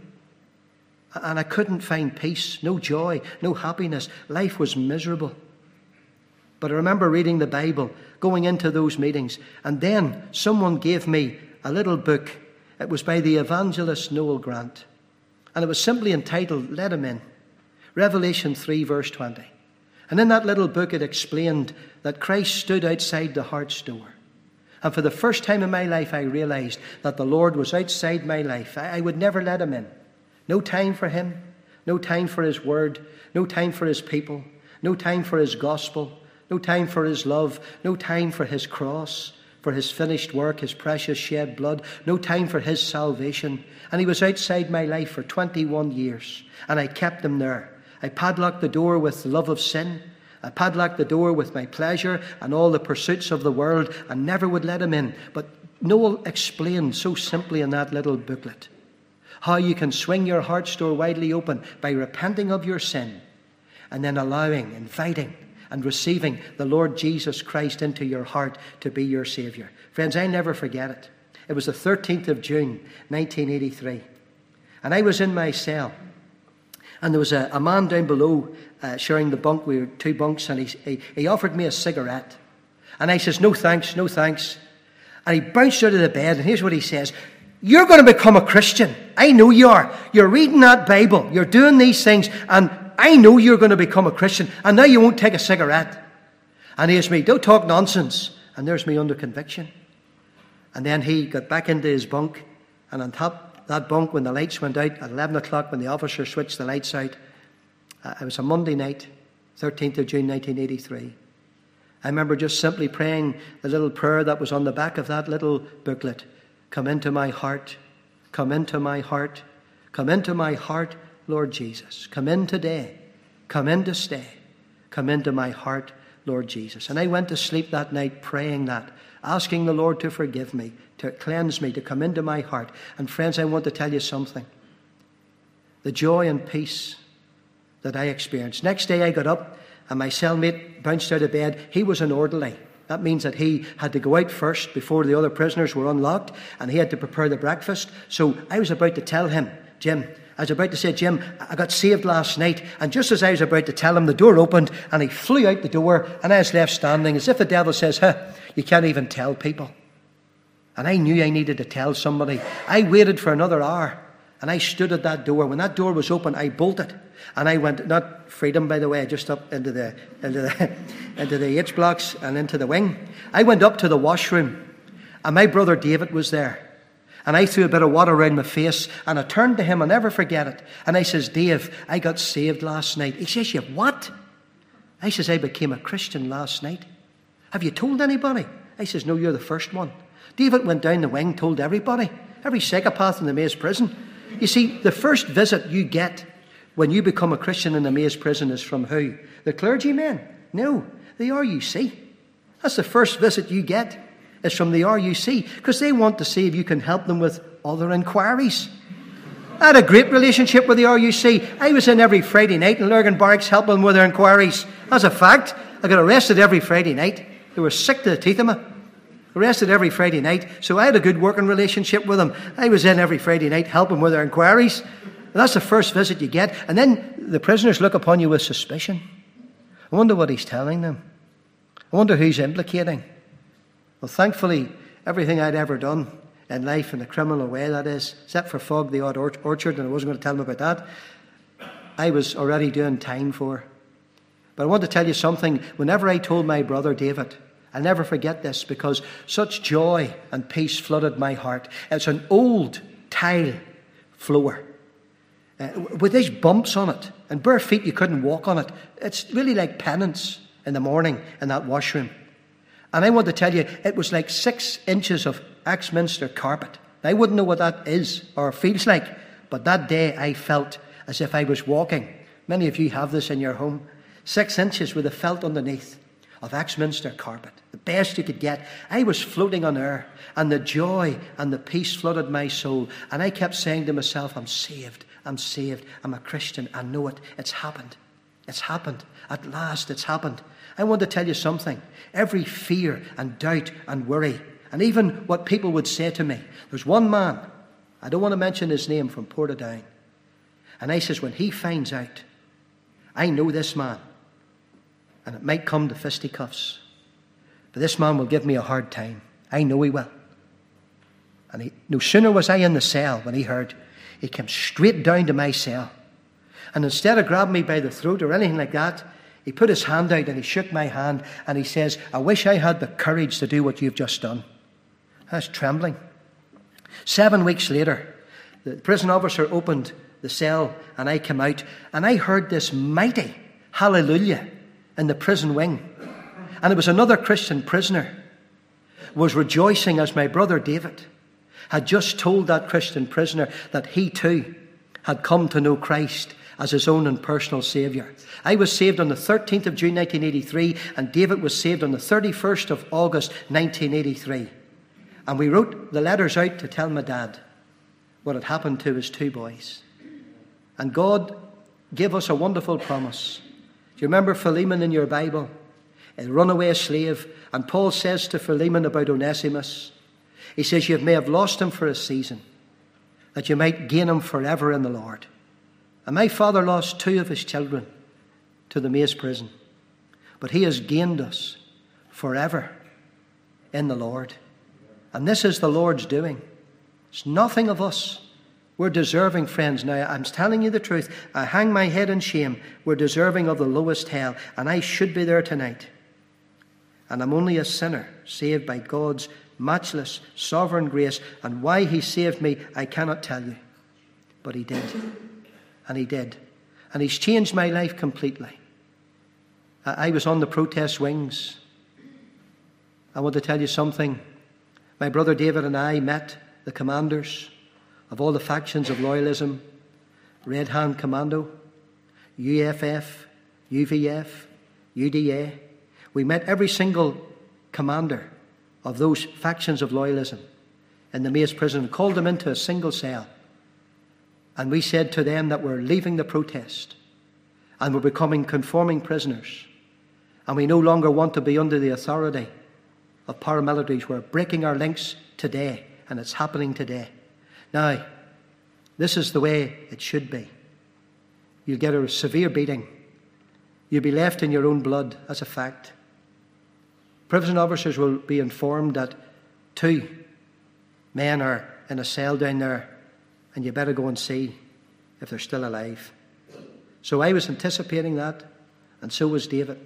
And I couldn't find peace, no joy, no happiness. Life was miserable. But I remember reading the Bible, going into those meetings, and then someone gave me a little book. It was by the evangelist Noel Grant. And it was simply entitled, Let Him In. Revelation three, verse twenty. And in that little book it explained that Christ stood outside the heart's door. And for the first time in my life I realized that the Lord was outside my life. I would never let Him in. No time for Him, no time for His word, no time for His people, no time for His gospel, no time for His love, no time for His cross, for His finished work, His precious shed blood, no time for His salvation. And He was outside my life for twenty-one years, and I kept Him there. I padlocked the door with the love of sin. I padlocked the door with my pleasure and all the pursuits of the world, and never would let Him in. But Noel explained so simply in that little booklet how you can swing your heart's door widely open by repenting of your sin and then allowing, inviting and receiving the Lord Jesus Christ into your heart to be your Saviour. Friends, I never forget it. It was the thirteenth of June, nineteen eighty-three. And I was in my cell. And there was a, a man down below uh, sharing the bunk. We were two bunks, and he, he, he offered me a cigarette. And I says, no thanks, no thanks. And he bounced out of the bed, and here's what he says. You're going to become a Christian. I know you are. You're reading that Bible. You're doing these things. And I know you're going to become a Christian, and now you won't take a cigarette. And here's me, don't talk nonsense. And there's me under conviction. And then he got back into his bunk, and on top of that bunk, when the lights went out at eleven o'clock, when the officer switched the lights out, uh, it was a Monday night, thirteenth of June nineteen eighty-three. I remember just simply praying the little prayer that was on the back of that little booklet. Come into my heart, come into my heart, come into my heart, Lord Jesus. Come in today, come in to stay, come into my heart, Lord Jesus. And I went to sleep that night praying that, asking the Lord to forgive me, to cleanse me, to come into my heart. And friends, I want to tell you something. The joy and peace that I experienced. Next day I got up and my cellmate bounced out of bed. He was an orderly. That means that he had to go out first before the other prisoners were unlocked, and he had to prepare the breakfast. So I was about to tell him, Jim, I was about to say, Jim, I got saved last night. And just as I was about to tell him, the door opened and he flew out the door, and I was left standing as if the devil says, huh, you can't even tell people. And I knew I needed to tell somebody. I waited for another hour, and I stood at that door. When that door was open, I bolted. And I went, not freedom, by the way, just up into the into the, into the H blocks and into the wing. I went up to the washroom, and my brother David was there. And I threw a bit of water around my face, and I turned to him, I'll never forget it. And I says, Dave, I got saved last night. He says, you what? I says, I became a Christian last night. Have you told anybody? I says, no, you're the first one. David went down the wing, told everybody, every psychopath in the Maze prison. You see, the first visit you get when you become a Christian in the Maze prison is from who? The clergymen? No, the R U C. That's the first visit you get. It's from the R U C, because they want to see if you can help them with other inquiries. I had a great relationship with the R U C. I was in every Friday night in Lurgan Barracks helping them with their inquiries. As a fact, I got arrested every Friday night. They were sick to the teeth of me. Arrested every Friday night, so I had a good working relationship with them. I was in every Friday night helping with their inquiries. And that's the first visit you get. And then the prisoners look upon you with suspicion. I wonder what he's telling them. I wonder who he's implicating. Well, thankfully, everything I'd ever done in life, in a criminal way, that is, except for fog the odd orchard, and I wasn't going to tell them about that, I was already doing time for. But I want to tell you something. Whenever I told my brother David, I'll never forget this, because such joy and peace flooded my heart. It's an old tile floor uh, with these bumps on it, and bare feet, you couldn't walk on it. It's really like penance in the morning in that washroom. And I want to tell you, it was like six inches of Axminster carpet. I wouldn't know what that is or feels like, but that day I felt as if I was walking. Many of you have this in your home. Six inches with a felt underneath of Axminster carpet, the best you could get. I was floating on air, and the joy and the peace flooded my soul. And I kept saying to myself, I'm saved, I'm saved, I'm a Christian, I know it, it's happened. It's happened. At last, it's happened. I want to tell you something. Every fear and doubt and worry, and even what people would say to me. There's one man, I don't want to mention his name, from Portadown. And I says, when he finds out, I know this man, and it might come to fisticuffs, but this man will give me a hard time. I know he will. And he, no sooner was I in the cell when he heard, he came straight down to my cell. And instead of grabbing me by the throat or anything like that, he put his hand out and he shook my hand and he says, I wish I had the courage to do what you've just done. I was trembling. Seven weeks later, the prison officer opened the cell and I came out, and I heard this mighty hallelujah in the prison wing. And it was another Christian prisoner was rejoicing as my brother David had just told that Christian prisoner that he too had come to know Christ as his own and personal Saviour. I was saved on the thirteenth of June nineteen eighty-three, and David was saved on the thirty-first of August nineteen eighty-three. And we wrote the letters out to tell my dad what had happened to his two boys. And God gave us a wonderful promise. Do you remember Philemon in your Bible? A runaway slave. And Paul says to Philemon about Onesimus, he says, you may have lost him for a season, that you might gain him forever in the Lord. And my father lost two of his children to the Maze prison, but he has gained us forever in the Lord. And this is the Lord's doing. It's nothing of us. We're deserving, friends. Now, I'm telling you the truth. I hang my head in shame. We're deserving of the lowest hell, and I should be there tonight. And I'm only a sinner, saved by God's matchless, sovereign grace. And why he saved me, I cannot tell you. But he did. And he did. And he's changed my life completely. I was on the protest wings. I want to tell you something. My brother David and I met the commanders of all the factions of loyalism, Red Hand Commando, U F F, U V F, U D A. We met every single commander of those factions of loyalism in the Mace prison and called them into a single cell. And we said to them that we're leaving the protest and we're becoming conforming prisoners. And we no longer want to be under the authority of paramilitaries. We're breaking our links today, and it's happening today. Now, this is the way it should be. You'll get a severe beating. You'll be left in your own blood as a fact. Prison officers will be informed that two men are in a cell down there, and you better go and see if they're still alive. So I was anticipating that, and so was David.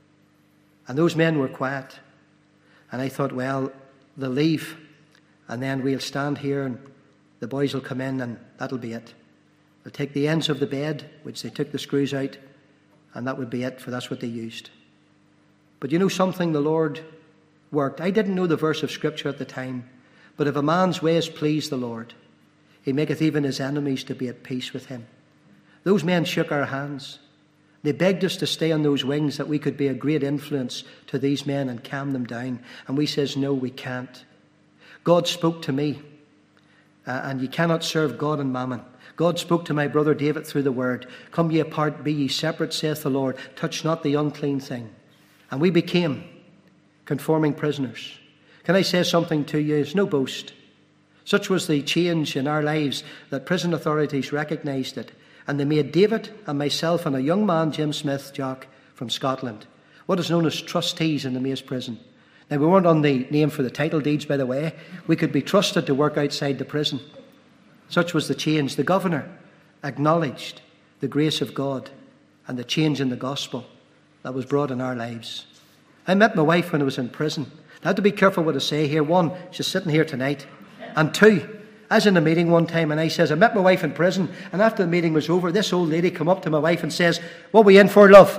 And those men were quiet. And I thought, well, they'll leave, and then we'll stand here, and the boys will come in, and that'll be it. They'll take the ends of the bed, which they took the screws out, and that would be it, for that's what they used. But you know something? The Lord worked. I didn't know the verse of Scripture at the time, but if a man's ways please the Lord, he maketh even his enemies to be at peace with him. Those men shook our hands. They begged us to stay on those wings, that we could be a great influence to these men and calm them down. And we says, no, we can't. God spoke to me, uh, and you cannot serve God and mammon. God spoke to my brother David through the word. Come ye apart, be ye separate, saith the Lord. Touch not the unclean thing. And we became conforming prisoners. Can I say something to you? It's no boast. Such was the change in our lives that prison authorities recognised it. And they made David and myself and a young man, Jim Smith, Jock, from Scotland, what is known as trustees in the Mace prison. Now, we weren't on the name for the title deeds, by the way. We could be trusted to work outside the prison. Such was the change. The governor acknowledged the grace of God and the change in the gospel that was brought in our lives. I met my wife when I was in prison. I had to be careful what I say here. One, she's sitting here tonight. And two, I was in a meeting one time, and I says, I met my wife in prison, and after the meeting was over, this old lady come up to my wife and says, what we in for, love?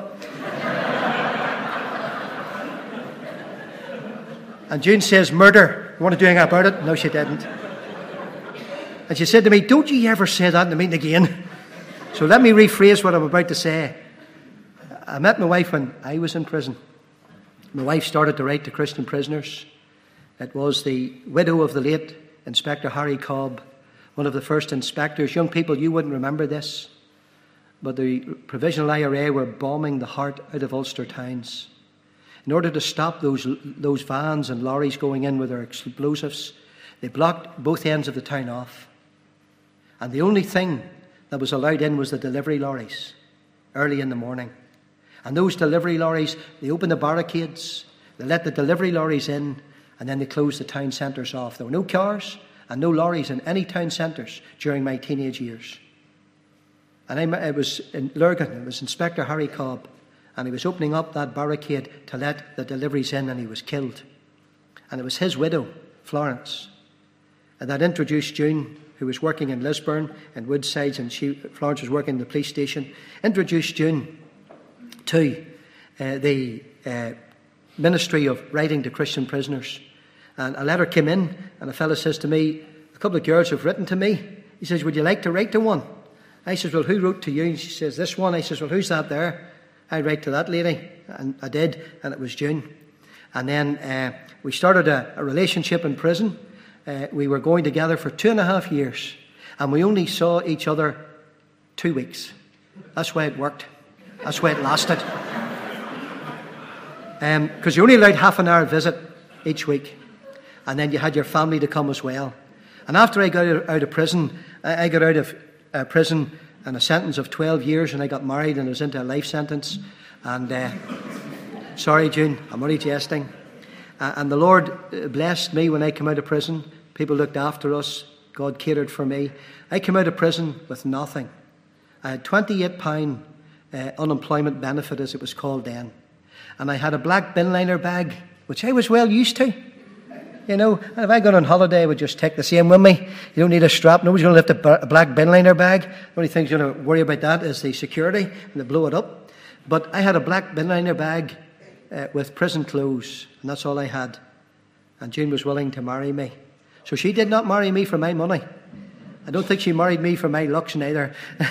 And June says, murder. You want to do anything about it? No, she didn't. And she said to me, don't you ever say that in the meeting again. So let me rephrase what I'm about to say. I met my wife when I was in prison. My wife started to write to Christian prisoners. It was the widow of the late Inspector Harry Cobb, one of the first inspectors. Young people, you wouldn't remember this, but the Provisional I R A were bombing the heart out of Ulster towns. In order to stop those, those vans and lorries going in with their explosives, they blocked both ends of the town off. And the only thing that was allowed in was the delivery lorries, early in the morning. And those delivery lorries, they opened the barricades, they let the delivery lorries in, and then they closed the town centres off. There were no cars and no lorries in any town centres during my teenage years. And I, it was in Lurgan, it was Inspector Harry Cobb, and he was opening up that barricade to let the deliveries in, and he was killed. And it was his widow, Florence, and that introduced June, who was working in Lisburn and Woodsides, and she, Florence was working in the police station, introduced June to uh, the uh, ministry of writing to Christian prisoners. And a letter came in, and a fellow says to me, a couple of girls have written to me. He says, would you like to write to one? I says, well, who wrote to you? And she says, this one. I says, well, who's that there? I write to that lady. And I did, and it was June. And then uh, we started a, a relationship in prison. Uh, we were going together for two and a half years, and we only saw each other two weeks. That's why it worked. That's why it lasted. Because um, you only allowed half an hour visit each week. And then you had your family to come as well. And after I got out of prison, I got out of uh, prison on a sentence of twelve years, and I got married, and I was into a life sentence. And uh, sorry, June, I'm only jesting. Uh, and the Lord blessed me when I came out of prison. People looked after us, God catered for me. I came out of prison with nothing. I had twenty-eight pounds uh, unemployment benefit, as it was called then. And I had a black bin liner bag, which I was well used to. You know, and if I got on holiday, I would just take the same with me. You don't need a strap. Nobody's going to lift a black bin liner bag. The only thing you're going to worry about that is the security, and they blow it up. But I had a black bin liner bag uh, with prison clothes, and that's all I had. And June was willing to marry me. So she did not marry me for my money. I don't think she married me for my looks neither.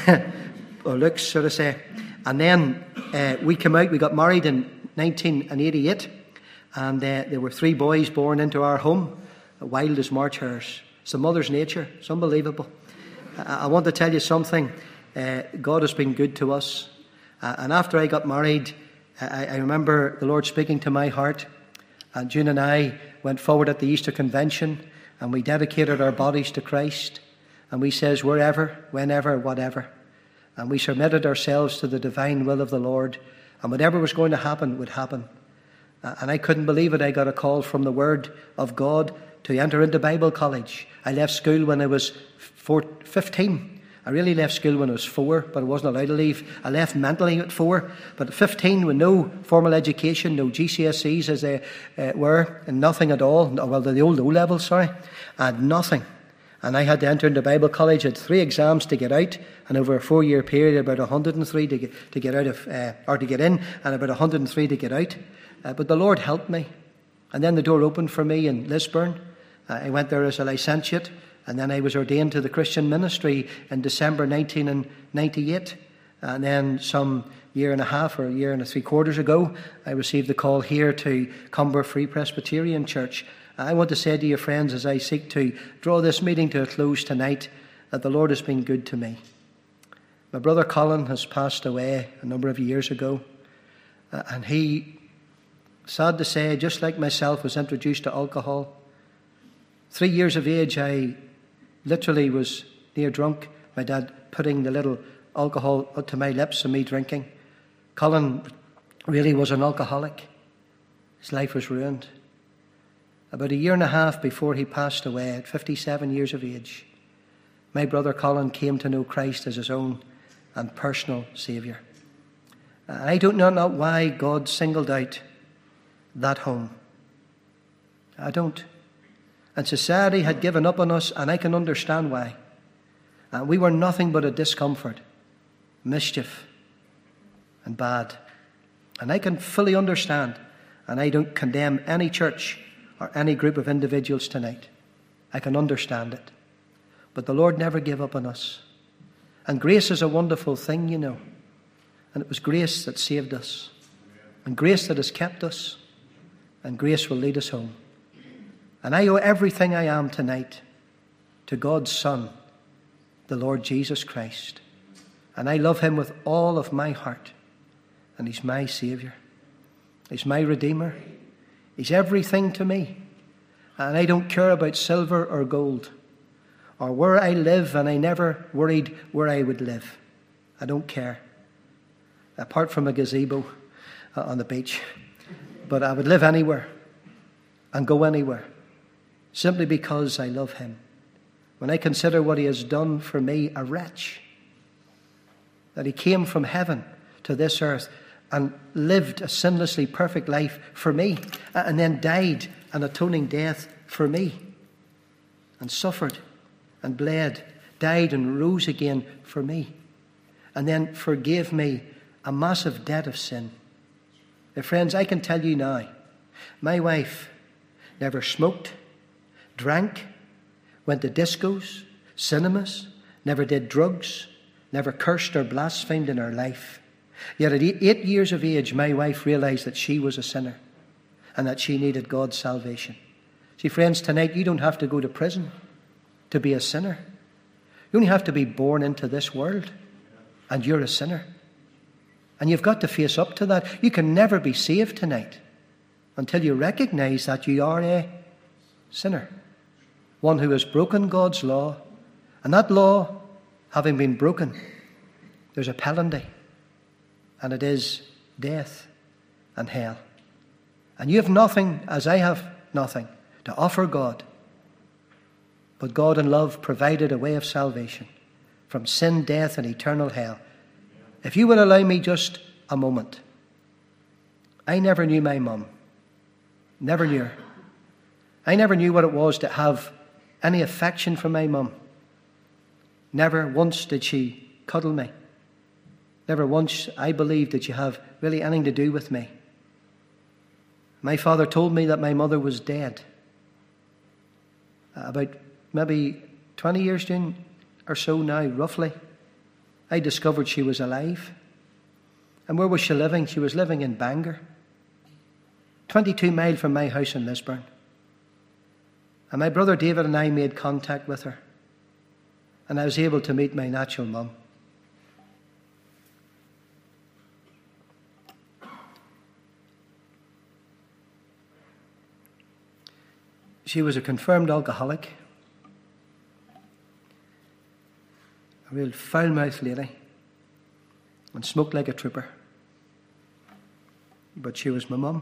Or looks, so to say. And then uh, we came out, we got married in nineteen eighty-eight. And uh, there were three boys born into our home, wild as March hares. It's the mother's nature. It's unbelievable. I, I want to tell you something. Uh, God has been good to us. Uh, and after I got married, I, I remember the Lord speaking to my heart. And June and I went forward at the Easter Convention, and we dedicated our bodies to Christ. And we says, wherever, whenever, whatever. And we submitted ourselves to the divine will of the Lord. And whatever was going to happen would happen. And I couldn't believe it. I got a call from the Word of God to enter into Bible college. I left school when I was four, fifteen. I really left school when I was four, but I wasn't allowed to leave. I left mentally at four. But at fifteen, with no formal education, no G C S Es as they uh, were, and nothing at all. Well, the old O-levels, sorry. I had nothing. And I had to enter into Bible college. I had three exams to get out, and over a four-year period, about one hundred and three to get, to get out of, uh, or to get in, and about one hundred and three to get out. Uh, but the Lord helped me. And then the door opened for me in Lisburn. Uh, I went there as a licentiate, and then I was ordained to the Christian ministry in December nineteen ninety-eight. And then some year and a half or a year and a three quarters ago, I received the call here to Cumber Free Presbyterian Church. I want to say to you, friends, as I seek to draw this meeting to a close tonight, that the Lord has been good to me. My brother Colin has passed away a number of years ago, uh, and he, sad to say, just like myself, was introduced to alcohol. Three years of age, I literally was near drunk. My dad putting the little alcohol up to my lips and me drinking. Colin really was an alcoholic. His life was ruined. About a year and a half before he passed away, at fifty-seven years of age, my brother Colin came to know Christ as his own and personal Saviour. I don't know why God singled out that home. I don't. And society had given up on us, and I can understand why. And we were nothing but a discomfort, mischief, and bad. And I can fully understand, and I don't condemn any church or any group of individuals tonight. I can understand it. But the Lord never gave up on us. And grace is a wonderful thing, you know. And it was grace that saved us. And grace that has kept us. And grace will lead us home. And I owe everything I am tonight to God's Son, the Lord Jesus Christ. And I love him with all of my heart. And he's my Saviour. He's my Redeemer. He's everything to me. And I don't care about silver or gold or where I live, and I never worried where I would live. I don't care. Apart from a gazebo uh, on the beach. But I would live anywhere and go anywhere simply because I love him. When I consider what he has done for me, a wretch, that he came from heaven to this earth and lived a sinlessly perfect life for me, and then died an atoning death for me, and suffered and bled, died and rose again for me, and then forgave me a massive debt of sin. Now, friends, I can tell you now, my wife never smoked, drank, went to discos, cinemas, never did drugs, never cursed or blasphemed in her life. Yet at eight years of age, my wife realized that she was a sinner and that she needed God's salvation. See, friends, tonight you don't have to go to prison to be a sinner. You only have to be born into this world and you're a sinner. And you've got to face up to that. You can never be saved tonight until you recognize that you are a sinner. One who has broken God's law. And that law, having been broken, there's a penalty. And it is death and hell. And you have nothing, as I have nothing, to offer God But God in love provided a way of salvation from sin, death, and eternal hell. If you will allow me just a moment. I never knew my mum. Never knew her. I never knew what it was to have any affection for my mum. Never once did she cuddle me. Never once, I believe, did she have really anything to do with me. My father told me that my mother was dead. About maybe twenty years in or so now, roughly, I discovered she was alive. And where was she living? She was living in Bangor, twenty-two miles from my house in Lisburn. And my brother David and I made contact with her. And I was able to meet my natural mum. She was a confirmed alcoholic, a real foul-mouthed lady, and smoked like a trooper. But she was my mum.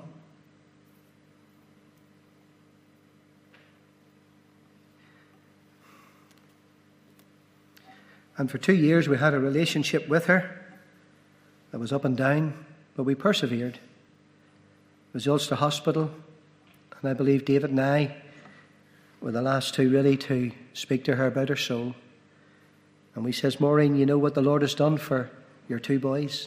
And for two years we had a relationship with her that was up and down, but we persevered. It was Ulster Hospital, and I believe David and I were the last two really to speak to her about her soul. And we says, Maureen, you know what the Lord has done for your two boys?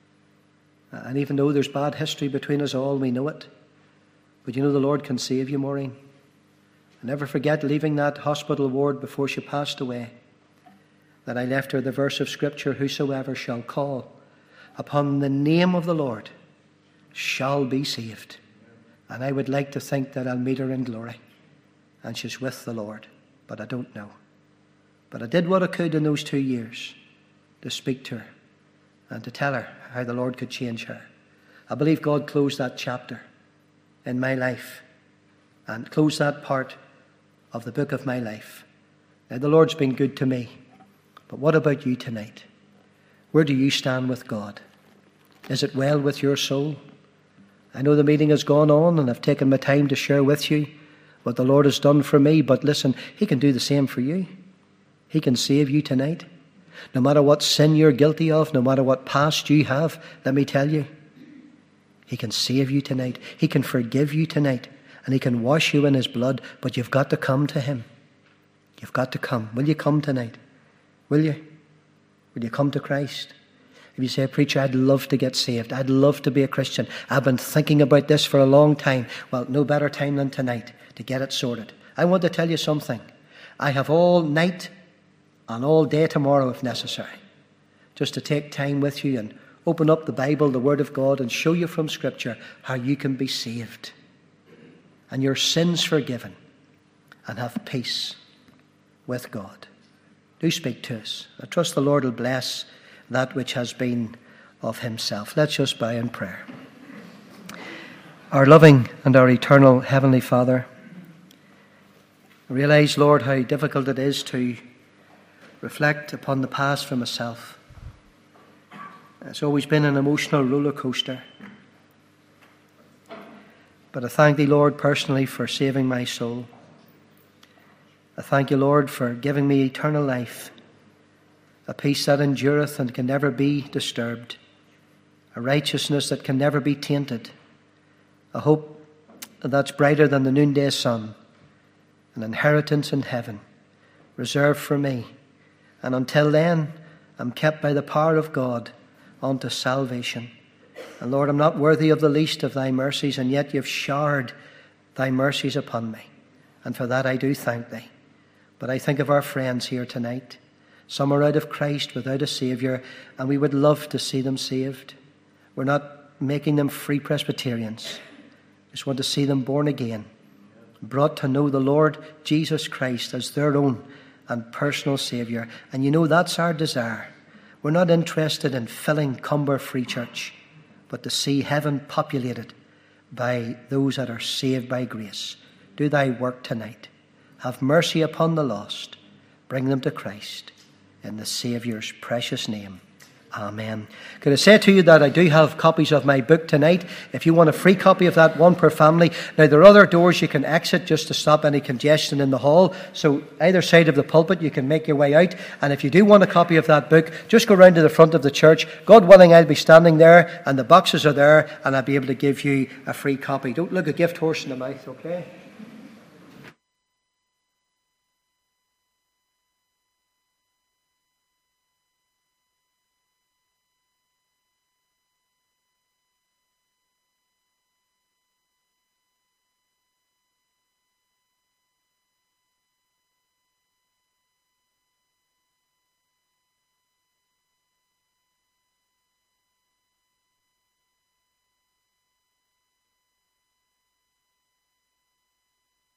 And even though there's bad history between us all, we know it. But you know the Lord can save you, Maureen. I never forget leaving that hospital ward before she passed away, that I left her the verse of Scripture, whosoever shall call upon the name of the Lord shall be saved. And I would like to think that I'll meet her in glory and she's with the Lord, but I don't know. But I did what I could in those two years to speak to her and to tell her how the Lord could change her. I believe God closed that chapter in my life and closed that part of the book of my life. Now, the Lord's been good to me. But what about you tonight? Where do you stand with God? Is it well with your soul? I know the meeting has gone on and I've taken my time to share with you what the Lord has done for me, but listen, He can do the same for you. He can save you tonight. No matter what sin you're guilty of, no matter what past you have, let me tell you, He can save you tonight. He can forgive you tonight, and He can wash you in His blood, but you've got to come to Him. You've got to come. Will you come tonight? Will you? Will you come to Christ? If you say, preacher, I'd love to get saved. I'd love to be a Christian. I've been thinking about this for a long time. Well, no better time than tonight to get it sorted. I want to tell you something. I have all night and all day tomorrow, if necessary, just to take time with you and open up the Bible, the Word of God, and show you from Scripture how you can be saved and your sins forgiven and have peace with God. Do speak to us. I trust the Lord will bless that which has been of Himself. Let's just bow in prayer. Our loving and our eternal Heavenly Father, I realize, Lord, how difficult it is to reflect upon the past for myself. It's always been an emotional roller coaster. But I thank Thee, Lord, personally for saving my soul. I thank You, Lord, for giving me eternal life, a peace that endureth and can never be disturbed, a righteousness that can never be tainted, a hope that's brighter than the noonday sun, an inheritance in heaven reserved for me. And until then, I'm kept by the power of God unto salvation. And Lord, I'm not worthy of the least of Thy mercies, and yet You've showered Thy mercies upon me. And for that I do thank Thee. But I think of our friends here tonight. Some are out of Christ without a Saviour, and we would love to see them saved. We're not making them free Presbyterians. We just want to see them born again, brought to know the Lord Jesus Christ as their own and personal Saviour. And you know, that's our desire. We're not interested in filling Cumber Free Church, but to see heaven populated by those that are saved by grace. Do Thy work tonight. Have mercy upon the lost. Bring them to Christ. In the Saviour's precious name. Amen. Could I say to you that I do have copies of my book tonight? If you want a free copy of that, one per family. Now, there are other doors you can exit just to stop any congestion in the hall. So either side of the pulpit, you can make your way out. And if you do want a copy of that book, just go round to the front of the church. God willing, I'll be standing there, and the boxes are there, and I'll be able to give you a free copy. Don't look a gift horse in the mouth, okay?